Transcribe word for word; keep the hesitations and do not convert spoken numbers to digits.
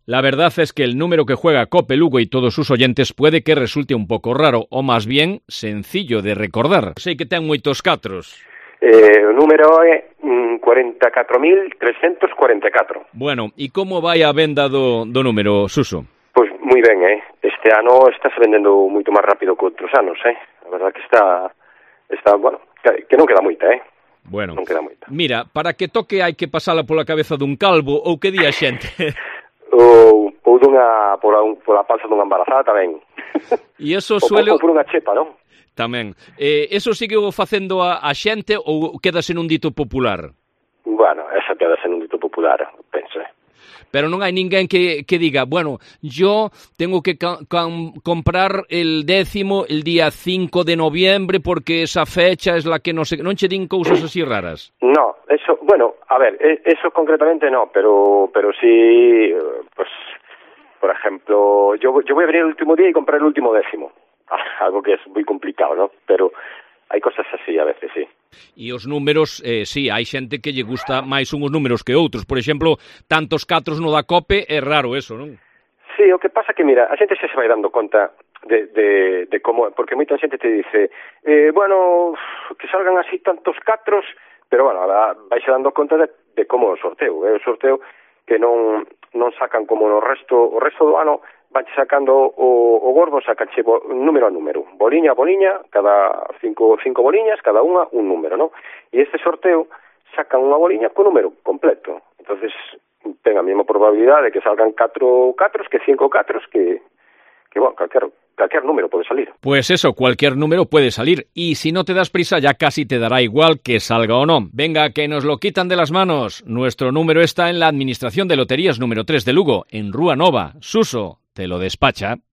La verdad es que el número que juega Cope Lugo y todos sus oyentes puede que resulte un pouco raro, o más bien sencillo de recordar. Sei que ten moitos catros. Eh, o número é mm, cuarenta e catro mil trescentos cuarenta e catro. Bueno, e como vai a venda do, do número, Suso? Pois moi ben, eh? Este ano está se vendendo moito máis rápido que outros anos, eh? A verdad que está, está bueno, que, que non queda moita, eh? Bueno, non queda moita. Mira, para que toque hai que pasala pola cabeza dun calvo ou que di a xente? ou, ou dunha, pola, pola panza dunha embarazada tamén. E eso suele... suele... Ou por unha chepa, non? Tamén. Eh, eso sigue o facendo a, a xente ou quedase nun dito popular? Bueno, esa quedase nun dito popular, penso, eh. Pero non hai ninguén que, que diga, bueno, yo tengo que ca- ca- comprar el décimo el día cinco de noviembre porque esa fecha es la que no sé... Non che din cousas así raras? No, eso, bueno, a ver, eso concretamente no, pero pero sí, pues, por ejemplo, yo, yo voy a venir el último día y comprar el último décimo, algo que es muy complicado, ¿no? Pero hai cosas así a veces, sí. E os números, eh, sí, hai xente que lle gusta máis uns números que outros. Por exemplo, tantos catros no da Cope, é raro eso, non? Sí, o que pasa que, mira, a xente xa se vai dando conta de, de, de como, porque moita xente te dice, eh, bueno, que salgan así tantos catros, pero, bueno, vai se dando conta de, de como o sorteo, é eh? o sorteo que non non sacan como no resto, o resto do ano, van sacando o, o gordo, sacanche bo, número a número, boliña a boliña, cada cinco, cinco boliñas, cada unha un número, ¿no? E este sorteo sacan unha boliña con número completo, entonces ten a mesma probabilidade de que salgan catro catros que cinco catros, que, que bueno, calquer, calquer número pode salir. Pues eso, cualquier número puede salir, y si no te das prisa ya casi te dará igual que salga o no. Venga, que nos lo quitan de las manos. Nuestro número está en la Administración de Loterías número tres de Lugo, en Rúa Nova. Suso te lo despacha.